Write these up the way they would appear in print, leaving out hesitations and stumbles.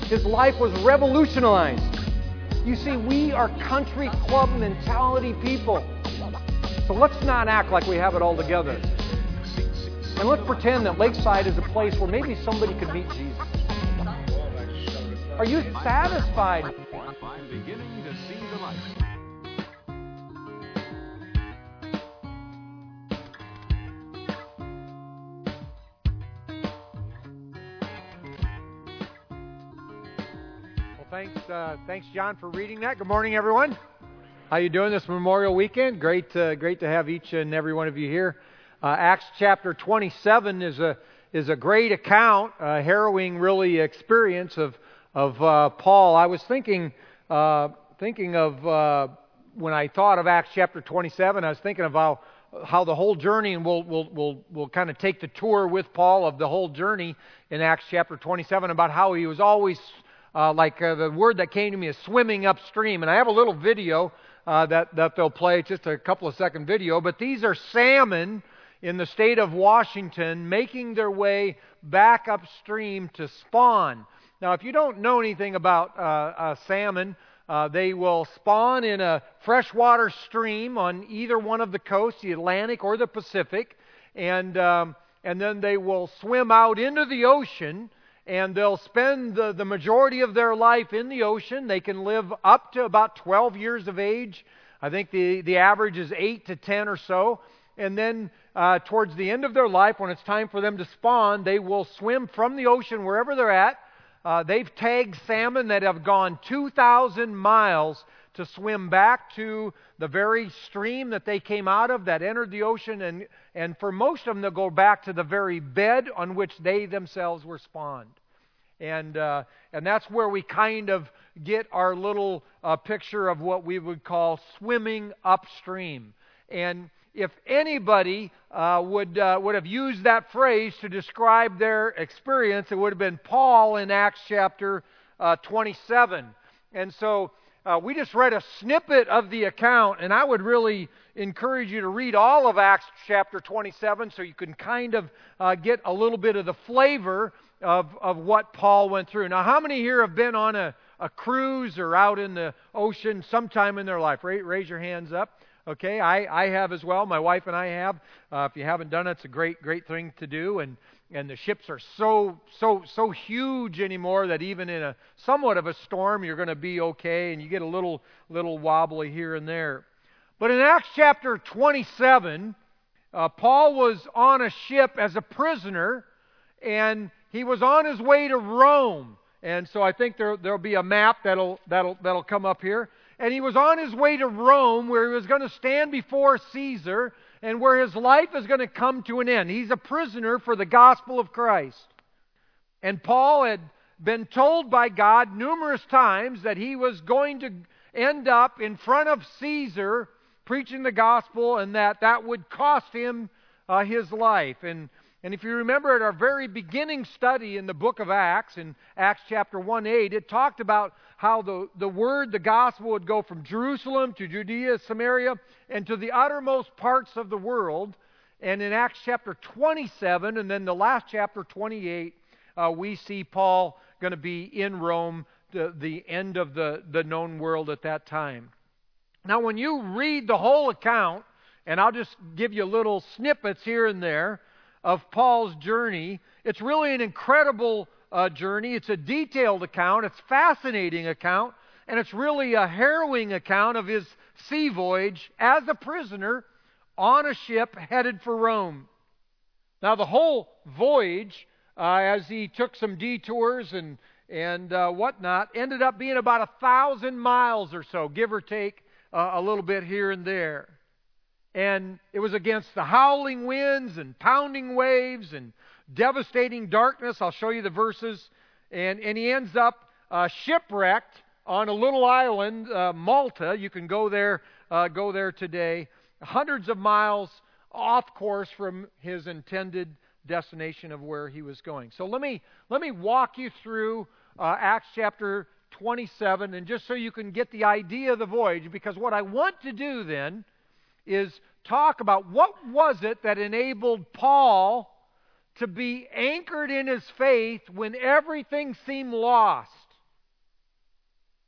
His life was revolutionized. You see, we are country club mentality people. So let's not act like we have it all together. And let's pretend that Lakeside is a place where maybe somebody could meet Jesus. Are you satisfied? I'm beginning to see the light. Thanks, John, for reading that. Good morning, everyone. How you doing this Memorial Weekend? Great to have each and every one of you here. Acts chapter 27 is a great account, a harrowing, really, experience of Paul. I was thinking of when I thought of Acts chapter 27. I was thinking of how the whole journey, and we'll kind of take the tour with Paul of the whole journey in Acts chapter 27 about how he was always. The word that came to me is swimming upstream. And I have a little video that they'll play, just a couple of second video. But these are salmon in the state of Washington making their way back upstream to spawn. Now, if you don't know anything about salmon, they will spawn in a freshwater stream on either one of the coasts, the Atlantic or the Pacific. And then they will swim out into the ocean. And they'll spend the majority of their life in the ocean. They can live up to about 12 years of age. I think the average is 8 to 10 or so. And then towards the end of their life, when it's time for them to spawn, they will swim from the ocean wherever they're at. They've tagged salmon that have gone 2,000 miles to swim back to the very stream that they came out of, that entered the ocean. And for most of them, they'll go back to the very bed on which they themselves were spawned. And that's where we kind of get our little picture of what we would call swimming upstream. And if anybody would have used that phrase to describe their experience, it would have been Paul in Acts chapter 27. And so we just read a snippet of the account, and I would really encourage you to read all of Acts chapter 27 so you can kind of get a little bit of the flavor of what Paul went through. Now, how many here have been on a cruise or out in the ocean sometime in their life? Raise your hands up. Okay, I have as well. My wife and I have. If you haven't done it, it's a great thing to do. And the ships are so huge anymore that even in a somewhat of a storm, you're going to be okay, and you get a little wobbly here and there. But in Acts chapter 27, Paul was on a ship as a prisoner, and he was on his way to Rome. And so I think there'll be a map that'll come up here. And he was on his way to Rome, where he was going to stand before Caesar, and where his life is going to come to an end. He's a prisoner for the gospel of Christ. And Paul had been told by God numerous times that he was going to end up in front of Caesar preaching the gospel, and that would cost him his life. And if you remember at our very beginning study in the book of Acts, in Acts chapter 1:8, it talked about how the word, the gospel, would go from Jerusalem to Judea, Samaria, and to the uttermost parts of the world. And in Acts chapter 27, and then the last chapter 28, we see Paul going to be in Rome, the end of the known world at that time. Now, when you read the whole account, and I'll just give you little snippets here and there of Paul's journey, it's really an incredible journey. It's a detailed account. It's a fascinating account. And it's really a harrowing account of his sea voyage as a prisoner on a ship headed for Rome. Now, the whole voyage, as he took some detours and whatnot, ended up being about 1,000 miles or so, give or take a little bit here and there. And it was against the howling winds and pounding waves and devastating darkness. I'll show you the verses. And he ends up shipwrecked on a little island, Malta. You can go there today, hundreds of miles off course from his intended destination of where he was going. So let me walk you through Acts chapter 27, and just so you can get the idea of the voyage, because what I want to do then is talk about what was it that enabled Paul to be anchored in his faith when everything seemed lost.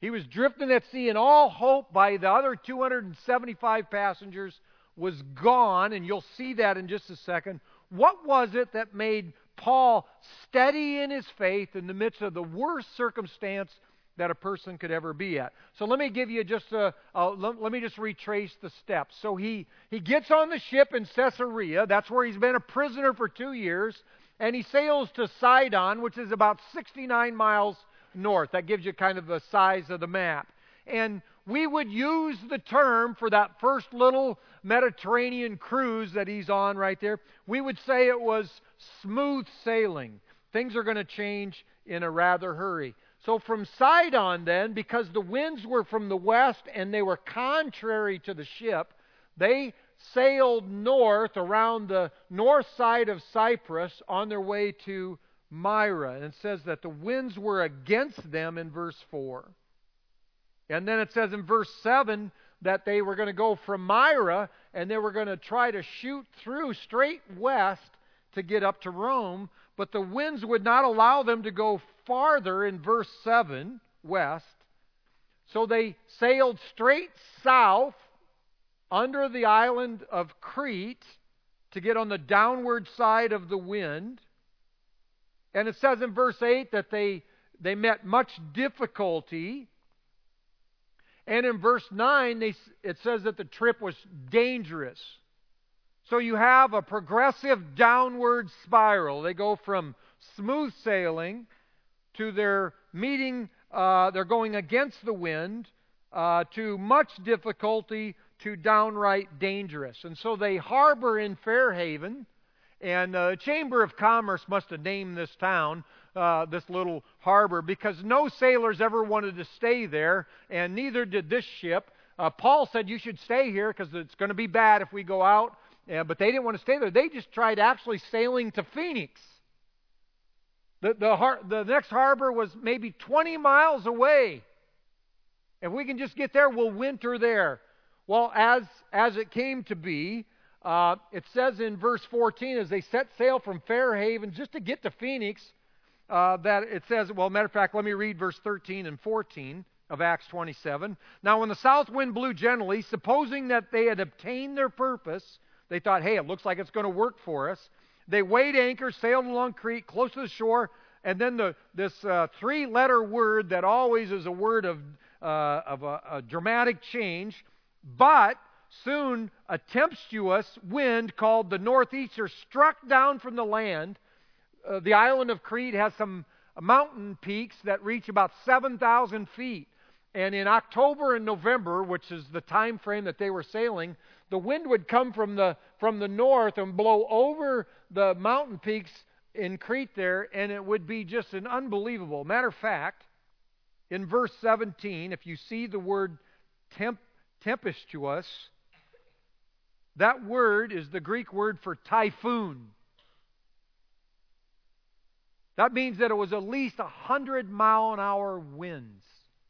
He was drifting at sea, and all hope by the other 275 passengers was gone, and you'll see that in just a second. What was it that made Paul steady in his faith in the midst of the worst circumstance that a person could ever be at? So let me give you just let me just retrace the steps. So he gets on the ship in Caesarea. That's where he's been a prisoner for 2 years, and he sails to Sidon, which is about 69 miles north. That gives you kind of the size of the map. And we would use the term for that first little Mediterranean cruise that he's on right there. We would say it was smooth sailing. Things are going to change in a rather hurry. So from Sidon then, because the winds were from the west and they were contrary to the ship, they sailed north around the north side of Cyprus on their way to Myra. And it says that the winds were against them in verse 4. And then it says in verse 7 that they were going to go from Myra and they were going to try to shoot through straight west to get up to Rome, but the winds would not allow them to go farther in verse 7 west. So they sailed straight south under the island of Crete to get on the downward side of the wind. And it says in verse 8 that they met much difficulty. And in verse 9, it says that the trip was dangerous. So you have a progressive downward spiral. They go from smooth sailing to their meeting, they're going against the wind, to much difficulty, to downright dangerous. And so they harbor in Fairhaven. And the Chamber of Commerce must have named this town, this little harbor, because no sailors ever wanted to stay there, and neither did this ship. Paul said, you should stay here because it's going to be bad if we go out. But they didn't want to stay there. They just tried actually sailing to Phoenix. The next harbor was maybe 20 miles away. If we can just get there, we'll winter there. Well, as it came to be, it says in verse 14, as they set sail from Fairhaven just to get to Phoenix, that it says, well, matter of fact, let me read verse 13 and 14 of Acts 27. Now, when the south wind blew gently, supposing that they had obtained their purpose, they thought, hey, it looks like it's going to work for us. They weighed anchor, sailed along Crete, close to the shore, and then this three-letter word that always is a word of a dramatic change, but soon a tempestuous wind called the northeaster struck down from the land. The island of Crete has some mountain peaks that reach about 7,000 feet. And in October and November, which is the time frame that they were sailing, the wind would come from the north and blow over the mountain peaks in Crete there, and it would be just an unbelievable. Matter of fact, in verse 17, if you see the word tempestuous, that word is the Greek word for typhoon. That means that it was at least 100-mile-an-hour winds.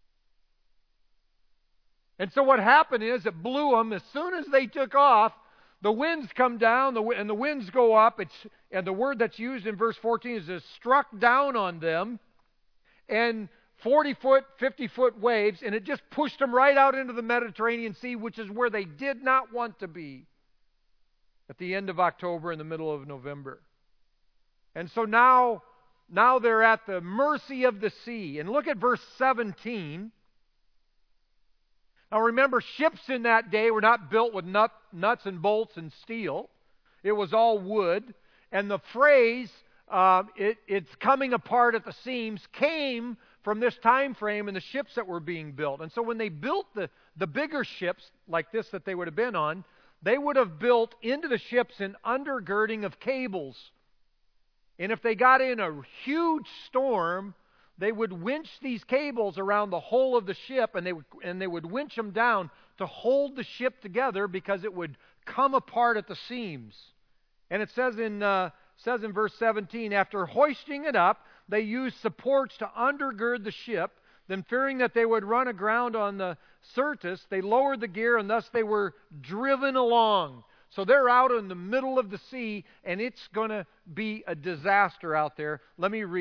And so what happened is it blew them. As soon as they took off, the winds come down and the winds go up. And the word that's used in verse 14 is it struck down on them. And 40-foot, 50-foot waves, and it just pushed them right out into the Mediterranean Sea, which is where they did not want to be at the end of October and the middle of November. And so now they're at the mercy of the sea. And look at verse 17. Now remember, ships in that day were not built with nuts and bolts and steel. It was all wood. And the phrase, it's coming apart at the seams, came from this time frame in the ships that were being built. And so when they built the bigger ships like this that they would have been on, they would have built into the ships an undergirding of cables. And if they got in a huge storm, they would winch these cables around the whole of the ship, and they would winch them down to hold the ship together because it would come apart at the seams. And it says in verse 17, after hoisting it up, they used supports to undergird the ship. Then, fearing that they would run aground on the Syrtis, they lowered the gear, and thus they were driven along. So they're out in the middle of the sea, and it's going to be a disaster out there. Let me read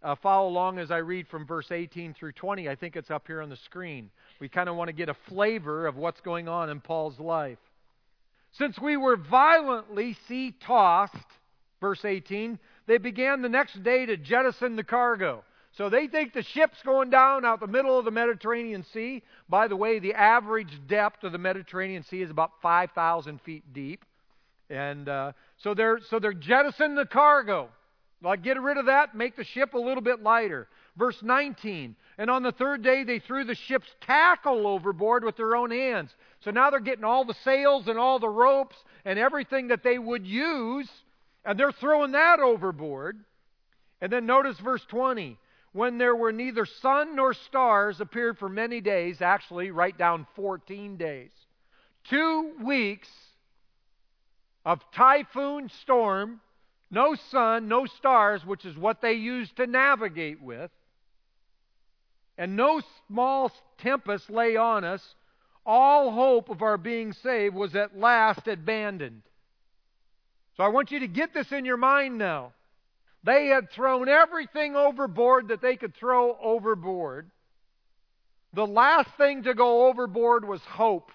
follow along as I read from verse 18 through 20. I think it's up here on the screen. We kind of want to get a flavor of what's going on in Paul's life. Since we were violently sea-tossed, verse 18, they began the next day to jettison the cargo. So they think the ship's going down out the middle of the Mediterranean Sea. By the way, the average depth of the Mediterranean Sea is about 5,000 feet deep. And so they're jettisoning the cargo. Like, get rid of that, make the ship a little bit lighter. Verse 19, and on the third day they threw the ship's tackle overboard with their own hands. So now they're getting all the sails and all the ropes and everything that they would use, and they're throwing that overboard. And then notice verse 20, when there were neither sun nor stars appeared for many days, actually write down 14 days. 2 weeks of typhoon storm, no sun, no stars, which is what they used to navigate with, and no small tempest lay on us. All hope of our being saved was at last abandoned. So I want you to get this in your mind now. They had thrown everything overboard that they could throw overboard. The last thing to go overboard was hope.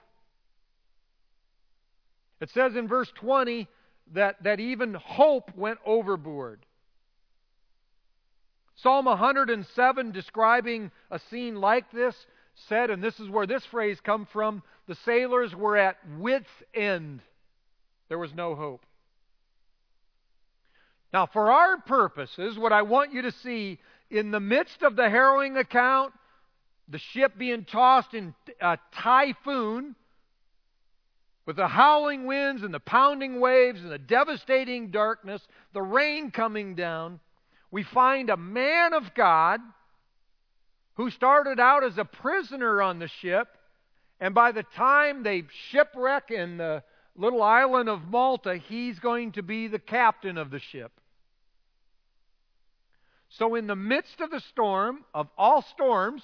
It says in verse 20 that even hope went overboard. Psalm 107, describing a scene like this, said, and this is where this phrase comes from, the sailors were at wit's end. There was no hope. Now, for our purposes, what I want you to see, in the midst of the harrowing account, the ship being tossed in a typhoon, with the howling winds and the pounding waves and the devastating darkness, the rain coming down, we find a man of God who started out as a prisoner on the ship, and by the time they shipwreck in the little island of Malta, he's going to be the captain of the ship. So in the midst of the storm, of all storms,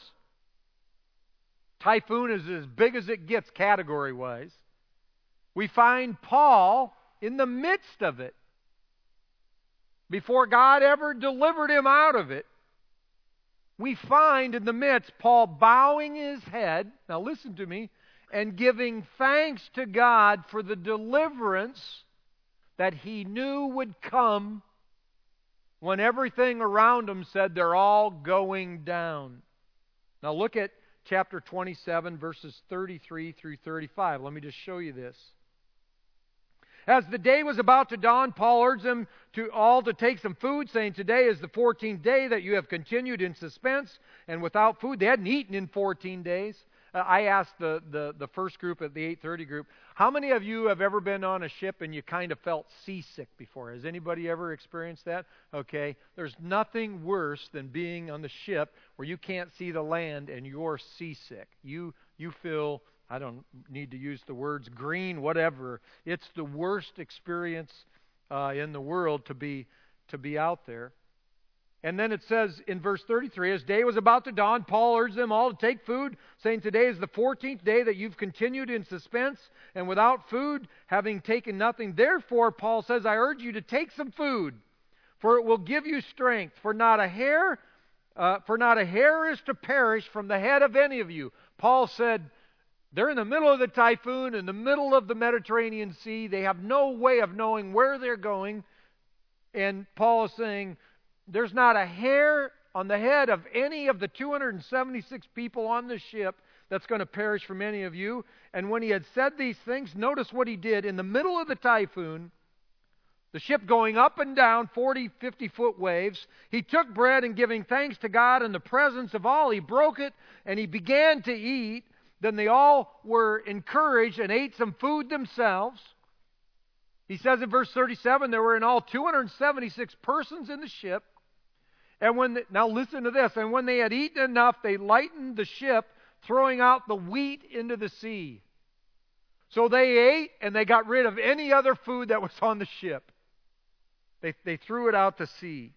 typhoon is as big as it gets category-wise, we find Paul in the midst of it. Before God ever delivered him out of it, we find in the midst Paul bowing his head, now listen to me, and giving thanks to God for the deliverance that he knew would come when everything around him said they're all going down. Now look at chapter 27, verses 33 through 35. Let me just show you this. As the day was about to dawn, Paul urged them all to take some food, saying, today is the 14th day that you have continued in suspense and without food. They hadn't eaten in 14 days. I asked the first group at the 8:30 group, how many of you have ever been on a ship and you kind of felt seasick before? Has anybody ever experienced that? Okay, there's nothing worse than being on the ship where you can't see the land and you're seasick. You feel, I don't need to use the words green, whatever. It's the worst experience in the world to be out there. And then it says in verse 33, as day was about to dawn, Paul urged them all to take food, saying, today is the 14th day that you've continued in suspense and without food, having taken nothing. Therefore, Paul says, I urge you to take some food, for it will give you strength. For not a hair is to perish from the head of any of you. Paul said, they're in the middle of the typhoon, in the middle of the Mediterranean Sea. They have no way of knowing where they're going. And Paul is saying, there's not a hair on the head of any of the 276 people on the ship that's going to perish from any of you. And when he had said these things, notice what he did. In the middle of the typhoon, the ship going up and down, 40, 50-foot waves, he took bread and giving thanks to God in the presence of all, he broke it and he began to eat. Then they all were encouraged and ate some food themselves. He says in verse 37, there were in all 276 persons in the ship. And now listen to this. And when they had eaten enough, they lightened the ship, throwing out the wheat into the sea. So they ate and they got rid of any other food that was on the ship. They threw it out to sea.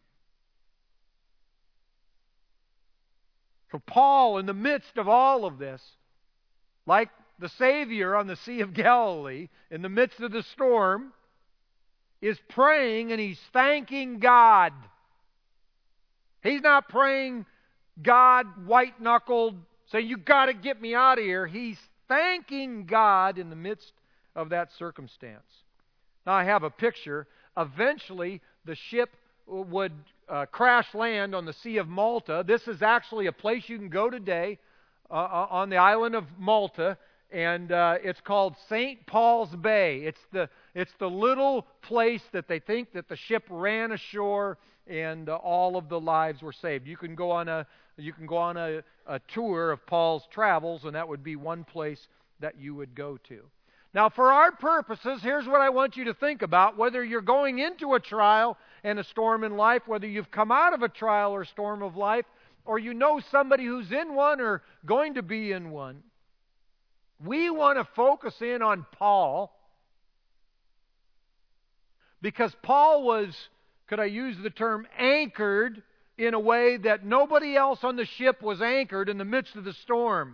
So Paul, in the midst of all of this, like the Savior on the Sea of Galilee, in the midst of the storm, is praying and he's thanking God. He's not praying God white-knuckled, saying, you got to get me out of here. He's thanking God in the midst of that circumstance. Now I have a picture. Eventually, the ship would crash land on the Sea of Malta. This is actually a place you can go today on the island of Malta, and it's called St. Paul's Bay. It's the little place that they think that the ship ran ashore, and all of the lives were saved. You can go on a tour of Paul's travels, and that would be one place that you would go to. Now, for our purposes, here's what I want you to think about. Whether you're going into a trial and a storm in life, whether you've come out of a trial or storm of life, or you know somebody who's in one or going to be in one, we want to focus in on Paul, because Paul was, could I use the term, anchored in a way that nobody else on the ship was anchored in the midst of the storm.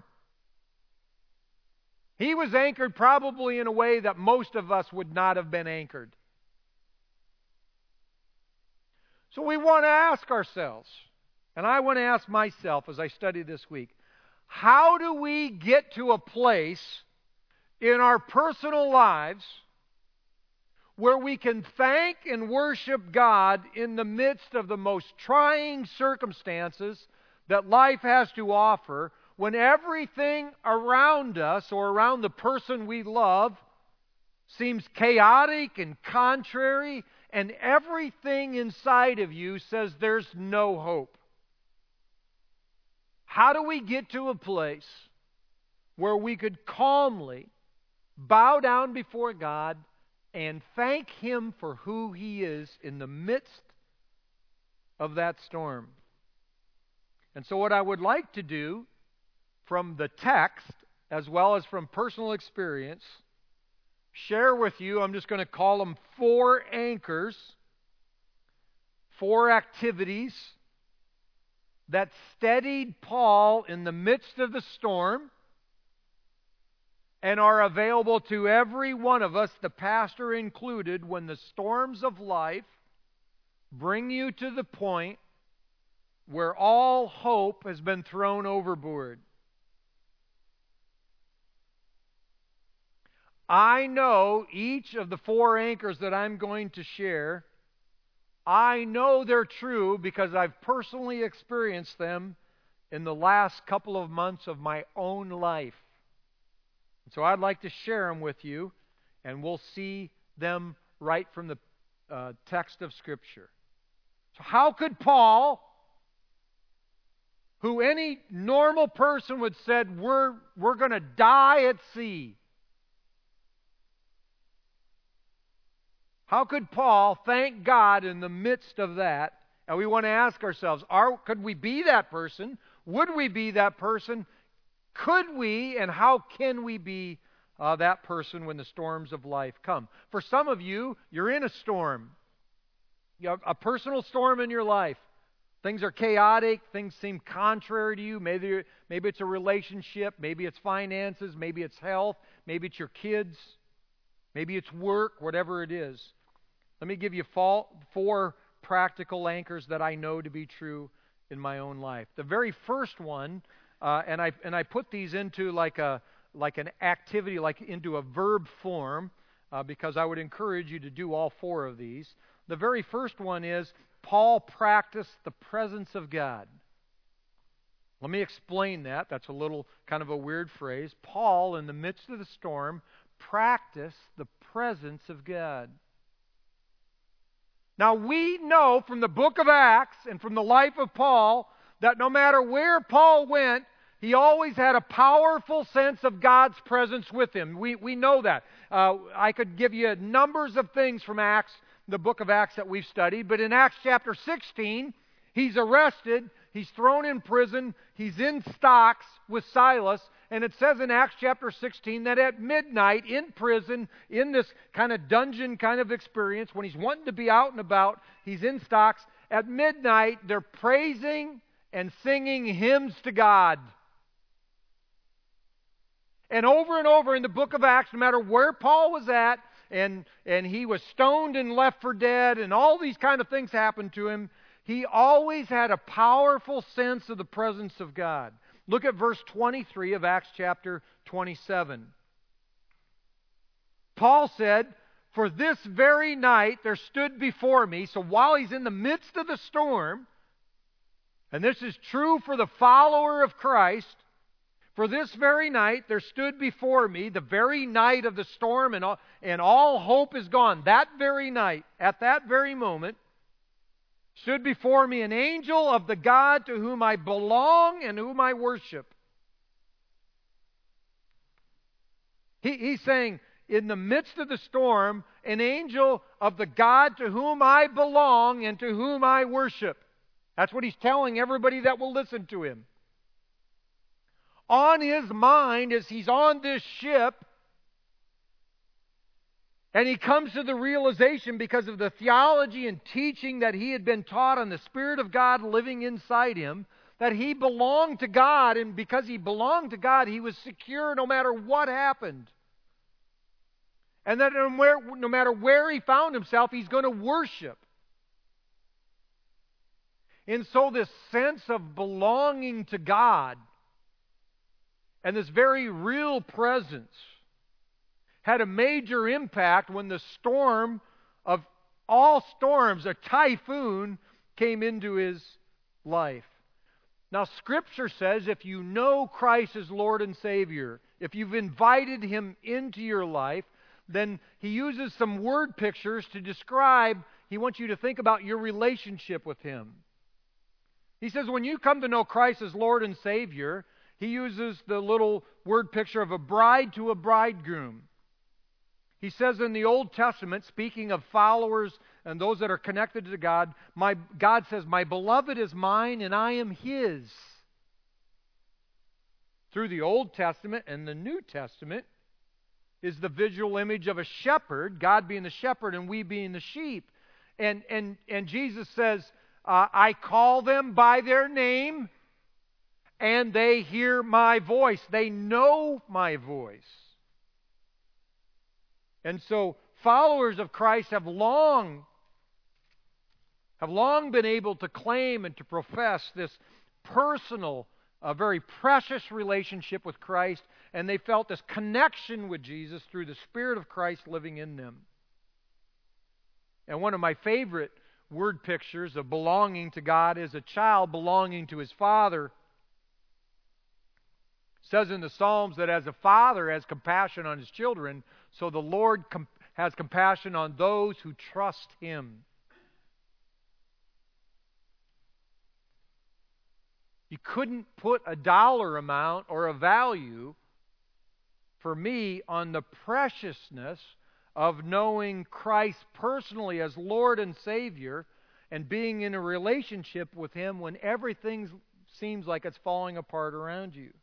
He was anchored probably in a way that most of us would not have been anchored. So we want to ask ourselves, and I want to ask myself as I study this week, how do we get to a place in our personal lives where we can thank and worship God in the midst of the most trying circumstances that life has to offer, when everything around us or around the person we love seems chaotic and contrary, and everything inside of you says there's no hope? How do we get to a place where we could calmly bow down before God and thank Him for who He is in the midst of that storm? And so what I would like to do from the text, as well as from personal experience, share with you, I'm just going to call them 4 anchors, 4 activities that steadied Paul in the midst of the storm and are available to every one of us, the pastor included, when the storms of life bring you to the point where all hope has been thrown overboard. I know each of the 4 anchors that I'm going to share, I know they're true because I've personally experienced them in the last couple of months of my own life. So I'd like to share them with you, and we'll see them right from the text of Scripture. So how could Paul, who any normal person would said, we're going to die at sea, how could Paul thank God in the midst of that? And we want to ask ourselves, could we be that person? Would we be that person? Could we, and how can we be that person when the storms of life come? For some of you, you're in a storm. You have a personal storm in your life. Things are chaotic. Things seem contrary to you. Maybe it's a relationship. Maybe it's finances. Maybe it's health. Maybe it's your kids. Maybe it's work, whatever it is. Let me give you 4 practical anchors that I know to be true in my own life. The very first one, and I put these into like an activity, like into a verb form, because I would encourage you to do all 4 of these. The very first one is Paul practiced the presence of God. Let me explain that. That's a little kind of a weird phrase. Paul, in the midst of the storm, practiced the presence of God. Now we know from the book of Acts and from the life of Paul that no matter where Paul went, he always had a powerful sense of God's presence with him. We know that. I could give you numbers of things from Acts, the book of Acts that we've studied, but in Acts chapter 16, he's arrested, he's thrown in prison, he's in stocks with Silas, and it says in Acts chapter 16 that at midnight in prison, in this kind of dungeon kind of experience, when he's wanting to be out and about, he's in stocks, at midnight they're praising and singing hymns to God. And over in the book of Acts, no matter where Paul was at, and he was stoned and left for dead, and all these kind of things happened to him, He always had a powerful sense of the presence of God. Look at verse 23 of Acts chapter 27. Paul said, "For this very night there stood before me," so while he's in the midst of the storm, and this is true for the follower of Christ, "For this very night there stood before me," the very night of the storm and all hope is gone, that very night, at that very moment, "stood before me an angel of the God to whom I belong and whom I worship." He's saying, in the midst of the storm, an angel of the God to whom I belong and to whom I worship. That's what he's telling everybody that will listen to him. On his mind as he's on this ship, and he comes to the realization, because of the theology and teaching that he had been taught on the Spirit of God living inside him, that he belonged to God, and because he belonged to God, he was secure no matter what happened. And that no matter where he found himself, he's going to worship. And so this sense of belonging to God and this very real presence had a major impact when the storm of all storms, a typhoon, came into his life. Now, Scripture says if you know Christ as Lord and Savior, if you've invited Him into your life, then He uses some word pictures to describe, He wants you to think about your relationship with Him. He says when you come to know Christ as Lord and Savior, He uses the little word picture of a bride to a bridegroom. He says in the Old Testament, speaking of followers and those that are connected to God, God says, "My beloved is mine and I am His." Through the Old Testament and the New Testament is the visual image of a shepherd, God being the shepherd and we being the sheep. And Jesus says, "I call them by their name and they hear my voice." They know my voice. And so followers of Christ have long been able to claim and to profess this personal, very precious relationship with Christ, and they felt this connection with Jesus through the Spirit of Christ living in them. And one of my favorite word pictures of belonging to God is a child belonging to his father. It says in the Psalms that as a father has compassion on his children, so the Lord has compassion on those who trust Him. You couldn't put a dollar amount or a value for me on the preciousness of knowing Christ personally as Lord and Savior and being in a relationship with Him when everything seems like it's falling apart around you.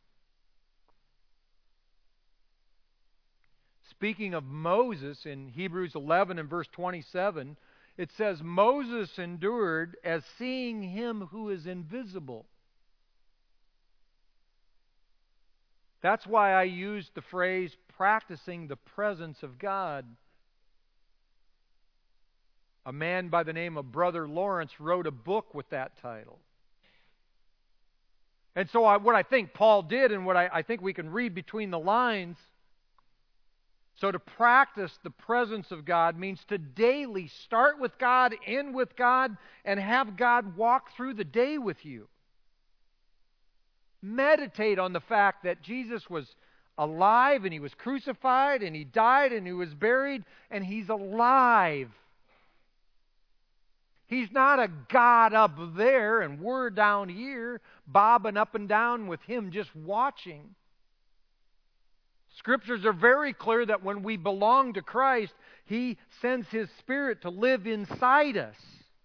Speaking of Moses in Hebrews 11 and verse 27, it says, "Moses endured as seeing Him who is invisible." That's why I used the phrase practicing the presence of God. A man by the name of Brother Lawrence wrote a book with that title. And so what I think Paul did, and what I think we can read between the lines, so to practice the presence of God means to daily start with God, end with God, and have God walk through the day with you. Meditate on the fact that Jesus was alive and He was crucified and He died and He was buried and He's alive. He's not a God up there and we're down here bobbing up and down with Him just watching. Scriptures are very clear that when we belong to Christ, He sends His Spirit to live inside us.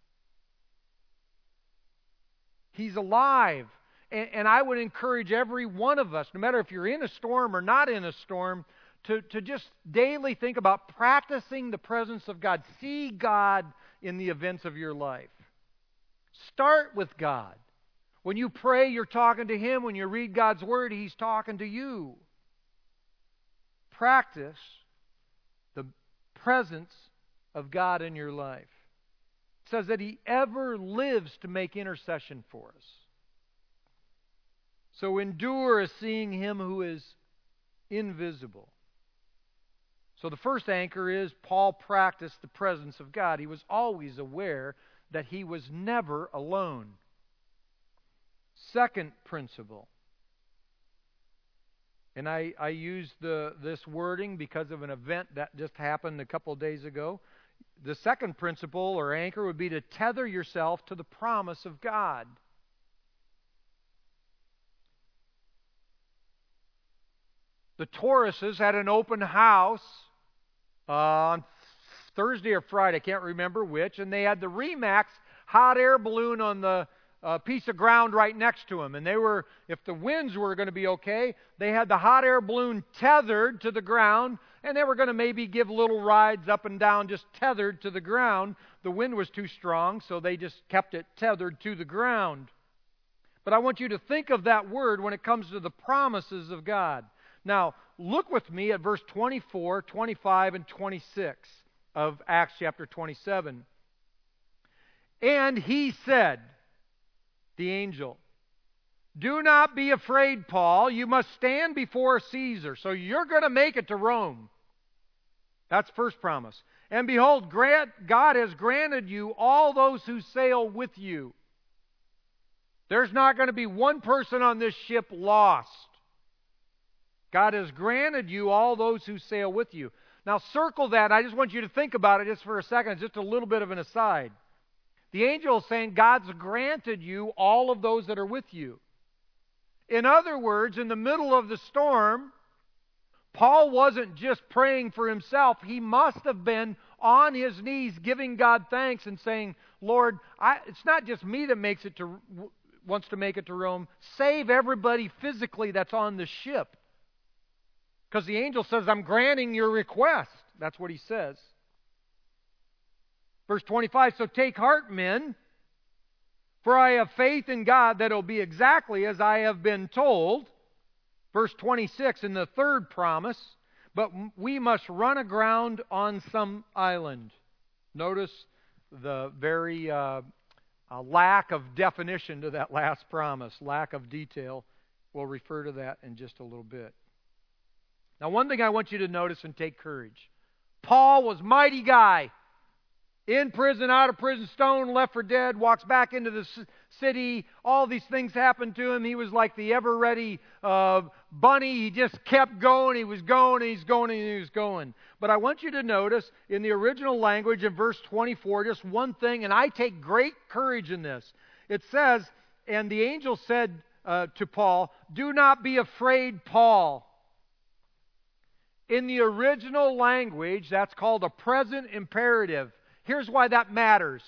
He's alive. And I would encourage every one of us, no matter if you're in a storm or not in a storm, to just daily think about practicing the presence of God. See God in the events of your life. Start with God. When you pray, you're talking to Him. When you read God's Word, He's talking to you. Practice the presence of God in your life. says that He ever lives to make intercession for us. So endure as seeing Him who is invisible. So the first anchor is Paul practiced the presence of God. He was always aware that he was never alone. Second principle, and I use this wording because of an event that just happened a couple of days ago. The second principle or anchor would be to tether yourself to the promise of God. The Tauruses had an open house on Thursday or Friday, I can't remember which, and they had the Remax hot air balloon on the piece of ground right next to them. And they were, if the winds were going to be okay, they had the hot air balloon tethered to the ground, and they were going to maybe give little rides up and down just tethered to the ground. The wind was too strong, so they just kept it tethered to the ground. But I want you to think of that word when it comes to the promises of God. Now, look with me at verse 24, 25, and 26 of Acts chapter 27. And he said, the angel, "Do not be afraid, Paul. You must stand before Caesar." So you're going to make it to Rome. That's first promise. "And behold, God has granted you all those who sail with you." There's not going to be one person on this ship lost. God has granted you all those who sail with you. Now circle that. I just want you to think about it just for a second. It's just a little bit of an aside. The angel is saying God's granted you all of those that are with you. In other words, in the middle of the storm, Paul wasn't just praying for himself. He must have been on his knees giving God thanks and saying, "Lord, it's not just me that wants to make it to Rome. Save everybody physically that's on the ship." Because the angel says, "I'm granting your request." That's what he says. Verse 25, "So take heart, men, for I have faith in God that it will be exactly as I have been told." Verse 26, in the third promise, "But we must run aground on some island." Notice the very lack of definition to that last promise, lack of detail. We'll refer to that in just a little bit. Now, one thing I want you to notice and take courage. Paul was a mighty guy. In prison, out of prison, stoned, left for dead, walks back into the city. All these things happened to him. He was like the ever-ready bunny. He just kept going. He was going, and he's going, and he was going. But I want you to notice in the original language in verse 24, just one thing, and I take great courage in this. It says, "And the angel said to Paul, 'Do not be afraid, Paul.'" In the original language, that's called a present imperative. Here's why that matters.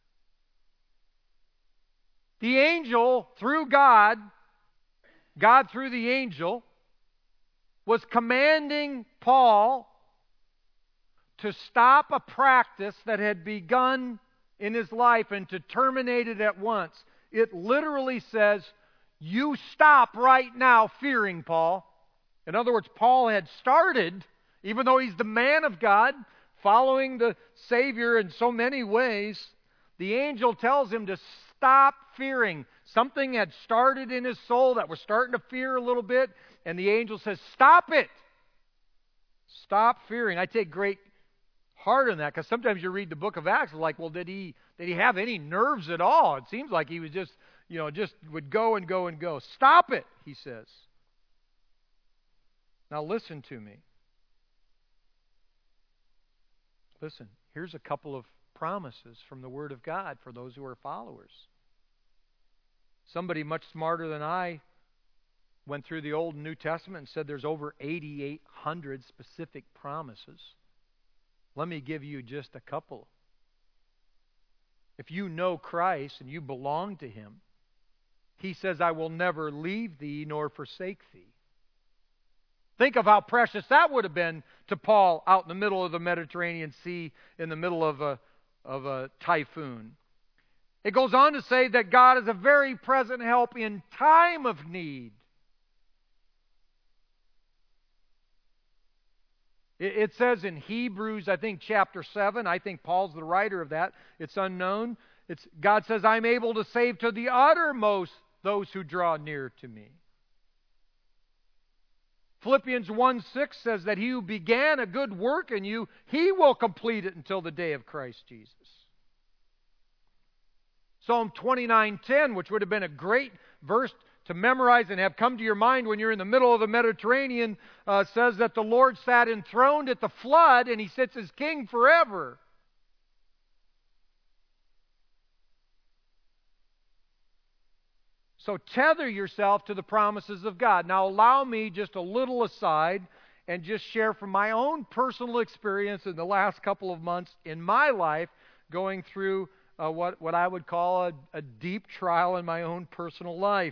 The angel, through God through the angel, was commanding Paul to stop a practice that had begun in his life and to terminate it at once. It literally says, "You stop right now fearing, Paul." In other words, Paul had started, even though he's the man of God, following the Savior in so many ways, the angel tells him to stop fearing. Something had started in his soul that was starting to fear a little bit, and the angel says, "Stop it! Stop fearing." I take great heart in that, because sometimes you read the book of Acts, like, well, did he have any nerves at all? It seems like he was just would go and go and go. "Stop it," he says. Now listen to me. Listen, here's a couple of promises from the Word of God for those who are followers. Somebody much smarter than I went through the Old and New Testament and said there's over 8,800 specific promises. Let me give you just a couple. If you know Christ and you belong to Him, He says, "I will never leave thee nor forsake thee." Think of how precious that would have been to Paul out in the middle of the Mediterranean Sea in the middle of a typhoon. It goes on to say that God is a very present help in time of need. It says in Hebrews, I think chapter 7, I think Paul's the writer of that. It's unknown. God says, I'm able to save to the uttermost those who draw near to me. Philippians 1:6 says that he who began a good work in you, he will complete it until the day of Christ Jesus. Psalm 29:10, which would have been a great verse to memorize and have come to your mind when you're in the middle of the Mediterranean, says that the Lord sat enthroned at the flood and he sits as king forever. So tether yourself to the promises of God. Now allow me just a little aside and just share from my own personal experience in the last couple of months in my life going through what I would call a deep trial in my own personal life.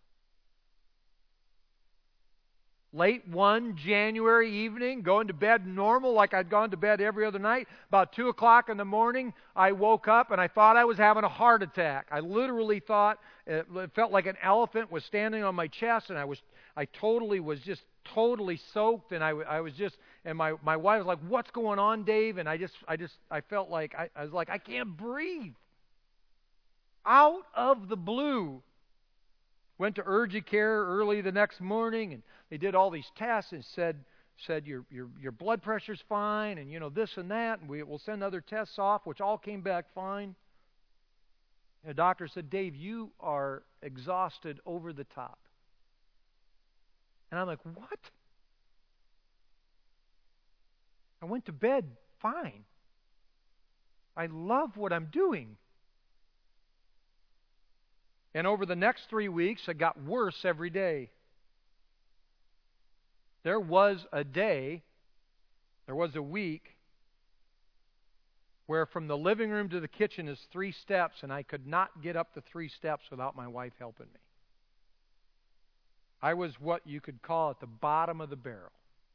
Late one January evening, going to bed normal like I'd gone to bed every other night. About 2 o'clock in the morning, I woke up and I thought I was having a heart attack. I literally thought it felt like an elephant was standing on my chest, and I was just totally soaked, and I was just, and my wife was like, "What's going on, Dave?" And I felt like I was like, I can't breathe. Out of the blue. Went to urgent care early the next morning, and they did all these tests and said your blood pressure's fine, and this and that, and we'll send other tests off, which all came back fine. And the doctor said, "Dave, you are exhausted over the top." And I'm like, "What? I went to bed fine. I love what I'm doing." And over the next 3 weeks, it got worse every day. There was a week, where from the living room to the kitchen is 3 steps, and I could not get up the 3 steps without my wife helping me. I was what you could call at the bottom of the barrel.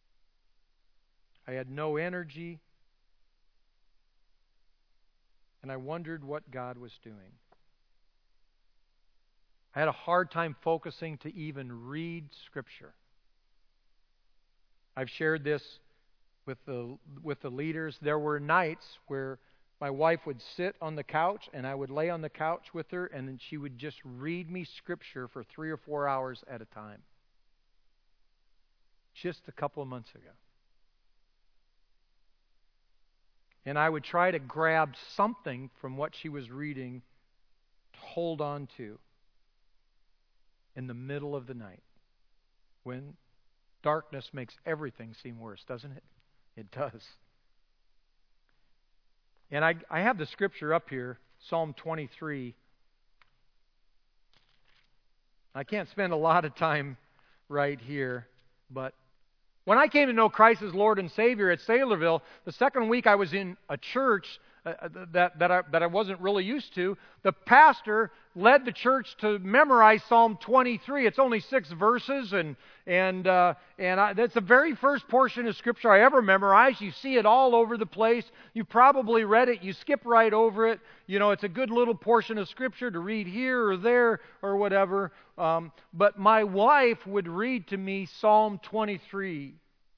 I had no energy, and I wondered what God was doing. I had a hard time focusing to even read Scripture. I've shared this with the leaders. There were nights where my wife would sit on the couch and I would lay on the couch with her, and then she would just read me Scripture for 3 or 4 hours at a time. Just a couple of months ago. And I would try to grab something from what she was reading to hold on to in the middle of the night, when darkness makes everything seem worse, doesn't it? It does. And I have the scripture up here, Psalm 23. I can't spend a lot of time right here, but when I came to know Christ as Lord and Savior at Saylorville, the second week I was in a church that I wasn't really used to. The pastor led the church to memorize Psalm 23. It's only 6 verses, and that's the very first portion of Scripture I ever memorized. You see it all over the place. You probably read it. You skip right over it. It's a good little portion of Scripture to read here or there or whatever. But my wife would read to me Psalm 23.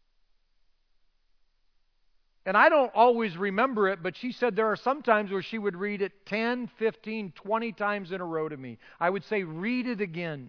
And I don't always remember it, but she said there are some times where she would read it 10, 15, 20 times in a row to me. I would say, read it again.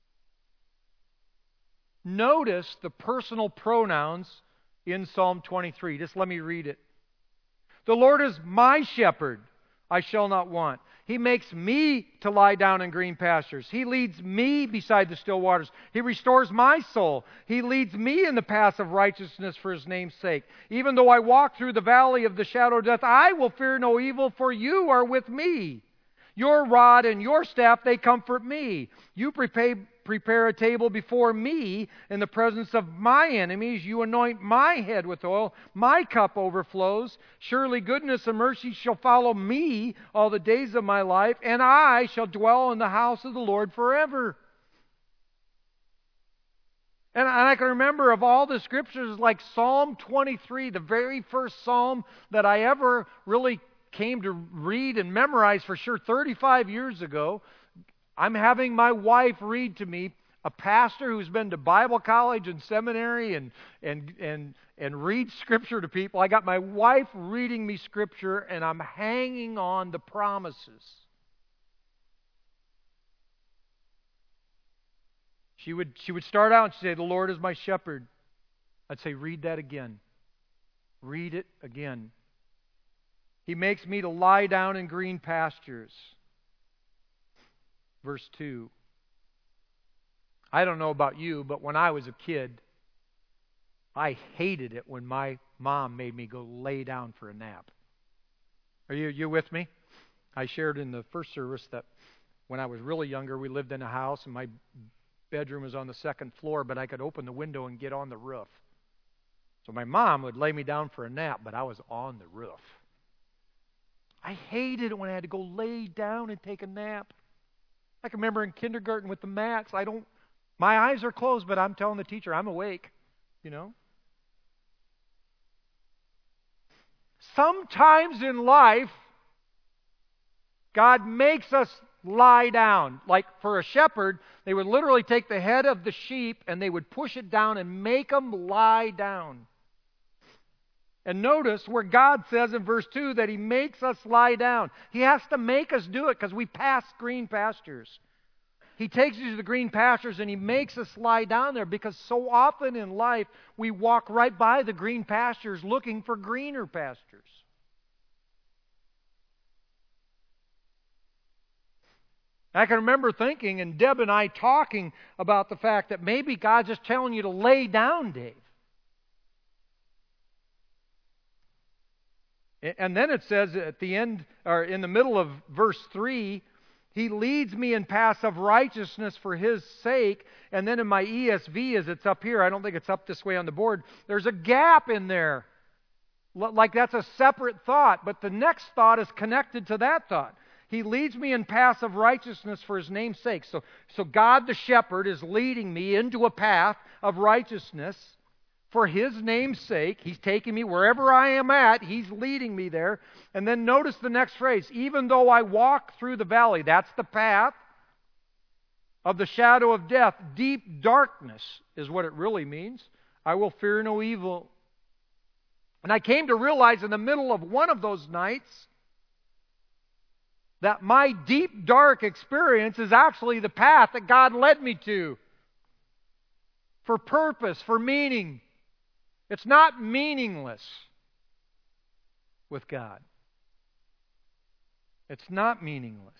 Notice the personal pronouns in Psalm 23. Just let me read it. The Lord is my shepherd, I shall not want. He makes me to lie down in green pastures. He leads me beside the still waters. He restores my soul. He leads me in the paths of righteousness for His name's sake. Even though I walk through the valley of the shadow of death, I will fear no evil, for You are with me. Your rod and Your staff, they comfort me. You prepare a table before me in the presence of my enemies. You anoint my head with oil. My cup overflows. Surely goodness and mercy shall follow me all the days of my life, and I shall dwell in the house of the Lord forever. And I can remember of all the scriptures, like Psalm 23, the very first psalm that I ever really came to read and memorize for sure 35 years ago. I'm having my wife read to me a pastor who's been to Bible college and seminary and reads Scripture to people. I got my wife reading me Scripture, and I'm hanging on the promises. She would start out and she'd say, "The Lord is my shepherd." I'd say, "Read that again. Read it again. He makes me to lie down in green pastures." Verse 2. I don't know about you, but when I was a kid, I hated it when my mom made me go lay down for a nap. Are you with me? I shared in the first service that when I was really younger, we lived in a house and my bedroom was on the second floor, but I could open the window and get on the roof. So my mom would lay me down for a nap, but I was on the roof. I hated it when I had to go lay down and take a nap. I can remember in kindergarten with the mats, my eyes are closed, but I'm telling the teacher I'm awake, Sometimes in life, God makes us lie down. Like for a shepherd, they would literally take the head of the sheep and they would push it down and make them lie down. And notice where God says in verse 2 that He makes us lie down. He has to make us do it because we pass green pastures. He takes you to the green pastures and He makes us lie down there because so often in life we walk right by the green pastures looking for greener pastures. I can remember thinking, and Deb and I talking about the fact that maybe God's just telling you to lay down, Dave. And then it says at the end, or in the middle of verse 3, He leads me in paths of righteousness for His sake. And then in my ESV, as it's up here, I don't think it's up this way on the board, there's a gap in there. Like that's a separate thought, but the next thought is connected to that thought. He leads me in paths of righteousness for His name's sake. So God the shepherd is leading me into a path of righteousness for His name's sake. He's taking me wherever I am at. He's leading me there. And then notice the next phrase. Even though I walk through the valley, that's the path of the shadow of death. Deep darkness is what it really means. I will fear no evil. And I came to realize in the middle of one of those nights that my deep, dark experience is actually the path that God led me to. For purpose, for meaning. It's not meaningless with God. It's not meaningless.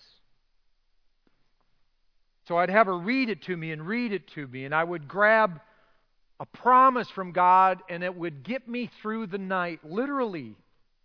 So I'd have her read it to me, and I would grab a promise from God, and it would get me through the night, literally.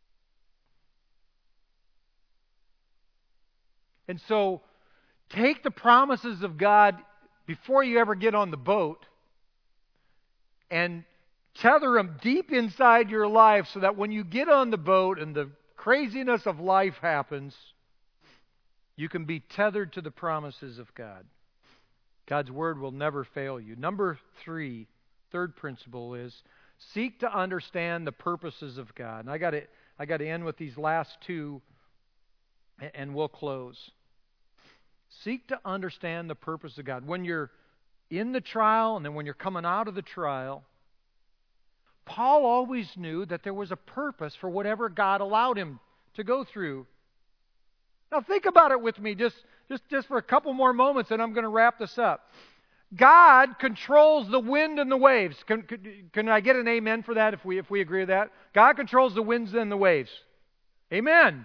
And so, take the promises of God before you ever get on the boat and tether them deep inside your life so that when you get on the boat and the craziness of life happens, you can be tethered to the promises of God. God's Word will never fail you. Number 3, third principle is seek to understand the purposes of God. And I got to end with these last two, and we'll close. Seek to understand the purpose of God. When you're in the trial and then when you're coming out of the trial, Paul always knew that there was a purpose for whatever God allowed him to go through. Now think about it with me just for a couple more moments and I'm going to wrap this up. God controls the wind and the waves. Can I get an amen for that if we agree with that? God controls the winds and the waves. Amen.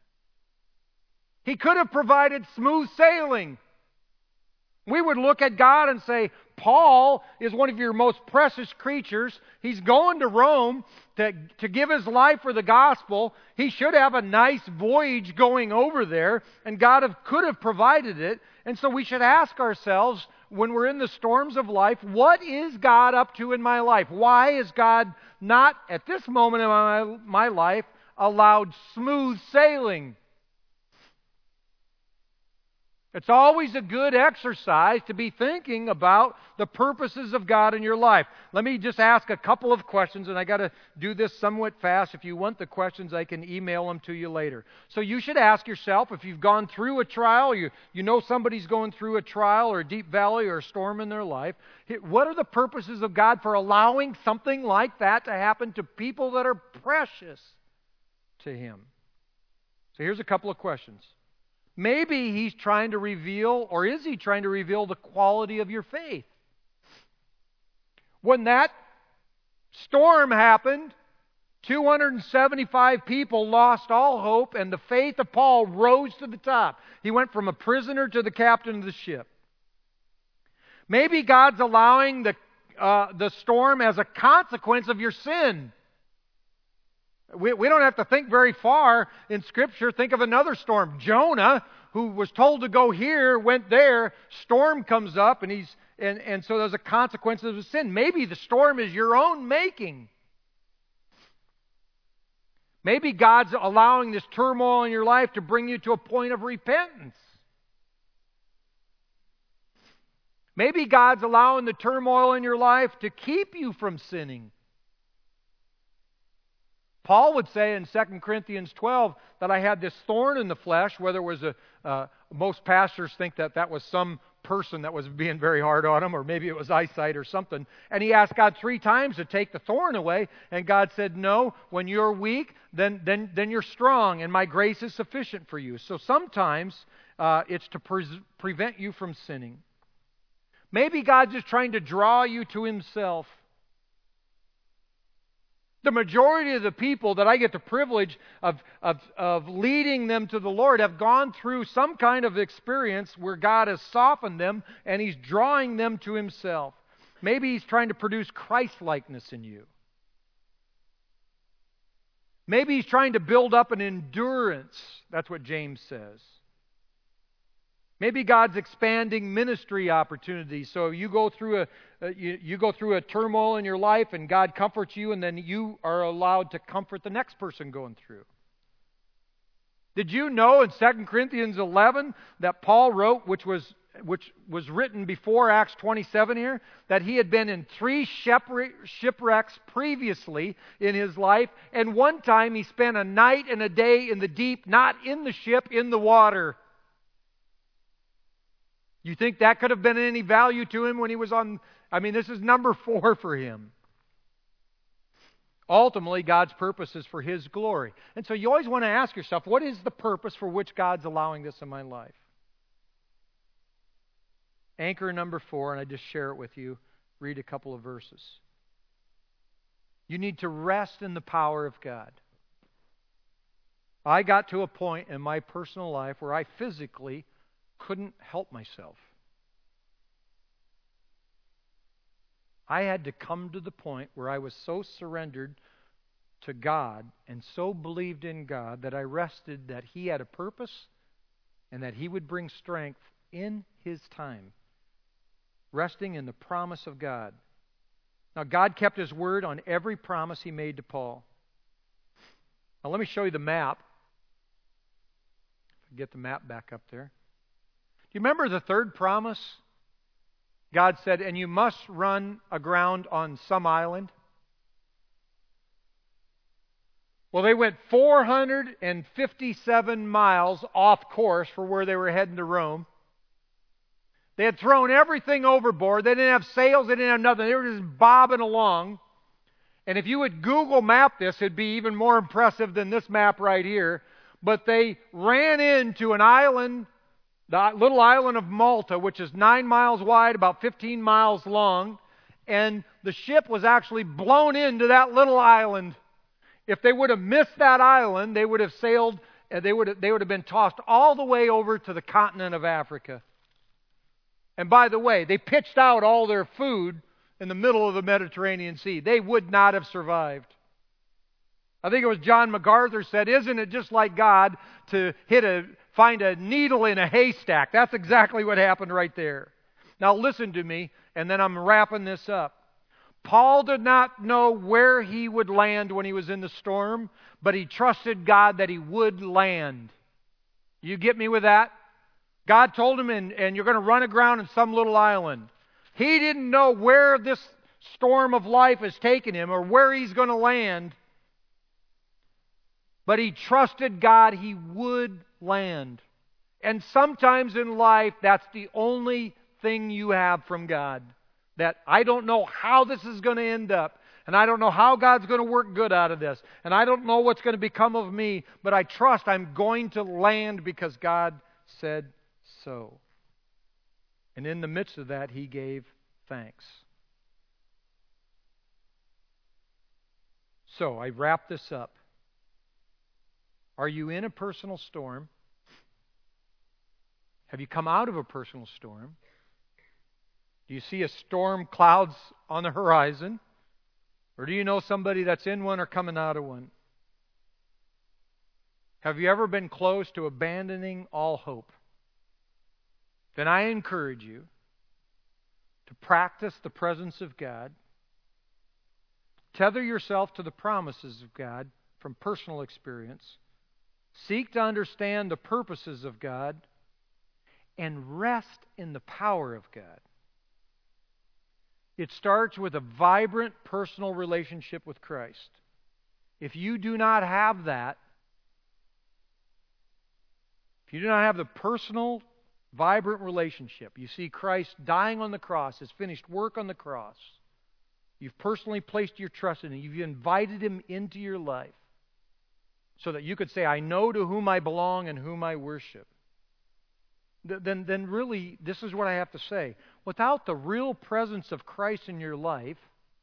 He could have provided smooth sailing. We would look at God and say, Paul is one of your most precious creatures. He's going to Rome to give his life for the gospel. He should have a nice voyage going over there, and God could have provided it. And so we should ask ourselves, when we're in the storms of life, what is God up to in my life? Why is God not, at this moment in my life, allowed smooth sailing? It's always a good exercise to be thinking about the purposes of God in your life. Let me just ask a couple of questions, and I got to do this somewhat fast. If you want the questions, I can email them to you later. So you should ask yourself, if you've gone through a trial, you know somebody's going through a trial or a deep valley or a storm in their life, what are the purposes of God for allowing something like that to happen to people that are precious to Him? So here's a couple of questions. Maybe He's trying to reveal, or is He trying to reveal the quality of your faith? When that storm happened, 275 people lost all hope, and the faith of Paul rose to the top. He went from a prisoner to the captain of the ship. Maybe God's allowing the storm as a consequence of your sin. We don't have to think very far in Scripture. Think of another storm. Jonah, who was told to go here, went there. Storm comes up, and so there's a consequence of his sin. Maybe the storm is your own making. Maybe God's allowing this turmoil in your life to bring you to a point of repentance. Maybe God's allowing the turmoil in your life to keep you from sinning. Paul would say in 2 Corinthians 12 that I had this thorn in the flesh, whether it was most pastors think that was some person that was being very hard on him, or maybe it was eyesight or something. And he asked God 3 times to take the thorn away, and God said, no, when you're weak, then you're strong, and my grace is sufficient for you. So sometimes it's to prevent you from sinning. Maybe God's just trying to draw you to Himself. The majority of the people that I get the privilege of leading them to the Lord have gone through some kind of experience where God has softened them and He's drawing them to Himself. Maybe He's trying to produce Christ-likeness in you. Maybe He's trying to build up an endurance. That's what James says. Maybe God's expanding ministry opportunities. So you go through a turmoil in your life, and God comforts you, and then you are allowed to comfort the next person going through. Did you know in 2 Corinthians 11 that Paul wrote, which was written before Acts 27 here, that he had been in 3 shipwrecks previously in his life, and one time he spent a night and a day in the deep, not in the ship, in the water. You think that could have been any value to him when he was on? This is number 4 for him. Ultimately, God's purpose is for His glory. And so you always want to ask yourself, what is the purpose for which God's allowing this in my life? Anchor number 4, and I just share it with you. Read a couple of verses. You need to rest in the power of God. I got to a point in my personal life where I physically couldn't help myself. I had to come to the point where I was so surrendered to God and so believed in God that I rested that He had a purpose and that He would bring strength in His time. Resting in the promise of God. Now, God kept His word on every promise He made to Paul. Now, let me show you the map. Get the map back up there. Do you remember the 3rd promise? God said, and you must run aground on some island. Well, they went 457 miles off course for where they were heading to Rome. They had thrown everything overboard. They didn't have sails. They didn't have nothing. They were just bobbing along. And if you would Google map this, it'd be even more impressive than this map right here. But they ran into an island, the little island of Malta, which is 9 miles wide, about 15 miles long, and the ship was actually blown into that little island. If they would have missed that island, they would have sailed, they would have been tossed all the way over to the continent of Africa. And by the way, they pitched out all their food in the middle of the Mediterranean Sea. They would not have survived. I think it was John MacArthur said, isn't it just like God to find a needle in a haystack? That's exactly what happened right there. Now listen to me, and then I'm wrapping this up. Paul did not know where he would land when he was in the storm, but he trusted God that he would land. You get me with that? God told him, and you're going to run aground in some little island. He didn't know where this storm of life has taken him or where he's going to land. But he trusted God he would land. And sometimes in life, that's the only thing you have from God. That I don't know how this is going to end up. And I don't know how God's going to work good out of this. And I don't know what's going to become of me. But I trust I'm going to land because God said so. And in the midst of that, he gave thanks. So I wrap this up. Are you in a personal storm? Have you come out of a personal storm? Do you see a storm clouds on the horizon? Or do you know somebody that's in one or coming out of one? Have you ever been close to abandoning all hope? Then I encourage you to practice the presence of God. Tether yourself to the promises of God from personal experience. Seek to understand the purposes of God. And rest in the power of God. It starts with a vibrant personal relationship with Christ. If you do not have that, if you do not have the personal, vibrant relationship, you see Christ dying on the cross, His finished work on the cross. You've personally placed your trust in Him. You've invited Him into your life so that you could say, I know to whom I belong and whom I worship. Then really, this is what I have to say. Without the real presence of Christ in your life,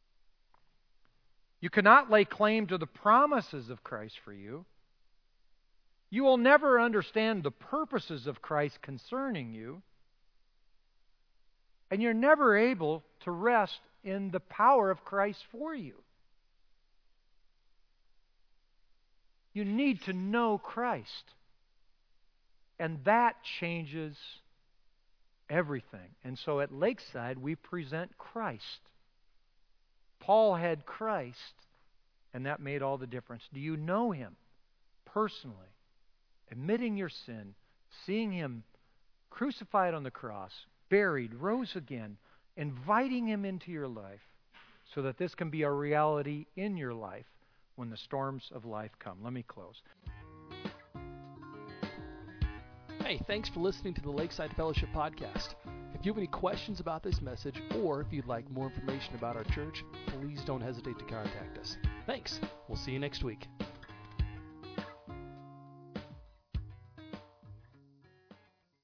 you cannot lay claim to the promises of Christ for you. You will never understand the purposes of Christ concerning you. And you're never able to rest in the power of Christ for you. You need to know Christ. And that changes everything. And so at Lakeside, we present Christ. Paul had Christ, and that made all the difference. Do you know Him personally? Admitting your sin, seeing Him crucified on the cross, buried, rose again, inviting Him into your life so that this can be a reality in your life when the storms of life come. Let me close. Hey, thanks for listening to the Lakeside Fellowship Podcast. If you have any questions about this message, or if you'd like more information about our church, please don't hesitate to contact us. Thanks. We'll see you next week.